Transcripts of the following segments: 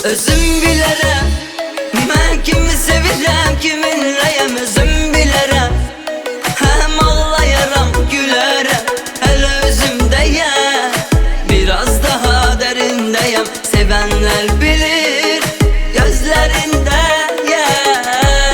Özüm bilərəm, mən kimi sevirəm, kiminləyəm özüm bilərəm. Həm ağlayaram, gülərəm, hələ özümdəyəm. Biraz daha dərindəyəm, sevənlər bilir, gözlərindəyəm.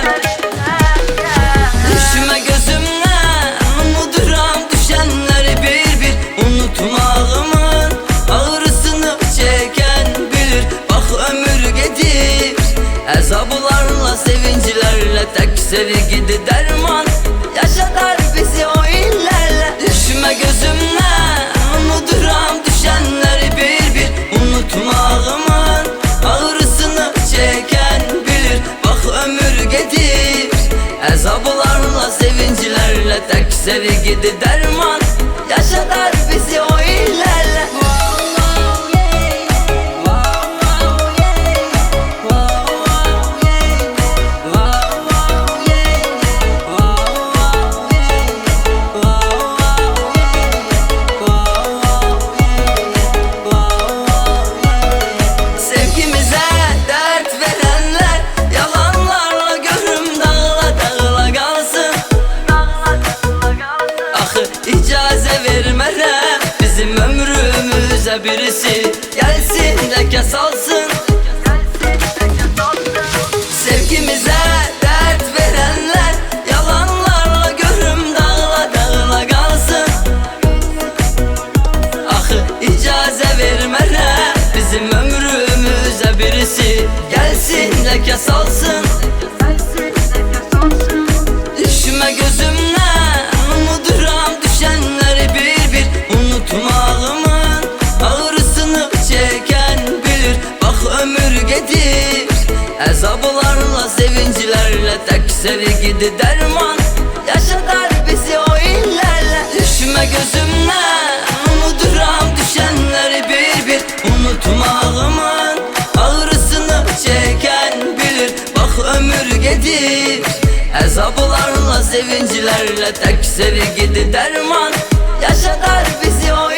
Düşmə gözümdən, unuduram düşənləri bir-bir. Unutmağımın ağrısını çəkən bilir. Bax ömür gedir, əzablarla, sevincilərlə. Tək sevgidir dərman, yaşadar bizi o illərlə. Düşmə gözümdən, unuduram düşənləri bir-bir. Unutmağımın ağrısını çəkən bilir. Bax ömür gedir, əzablarla, sevincilərlə. Tək sevgidir dərman, yaşadar bizi o illərlə. Sevgimizə dərd verənlər yalanlarla görüm dağla qalsın. Axı icazə vermərəm bizim ömrümüzə birisi gəlsin ləkə salsın. Sevgimizə dərd verənlər yalanlarla görüm dağla qalsın. Axı icazə vermərəm bizim ömrümüzə birisi gəlsin ləkə salsın. Düşmə gözümdən, unuduram düşənləri bir-bir. Unutmağımın ağrısını çəkən bilir. Bax ömür gedir, əzablarla, sevincilərlə. Tək sevgidir dərman, yaşadar bizi o illərlə. Düşmə gözümdən, unuduram düşənləri bir-bir. Unutmağımın ağrısını çəkən bilir. Bax ömür gedir, əzablarla, sevincilərlə. Tək sevgidir dərman, yaşadar bizi o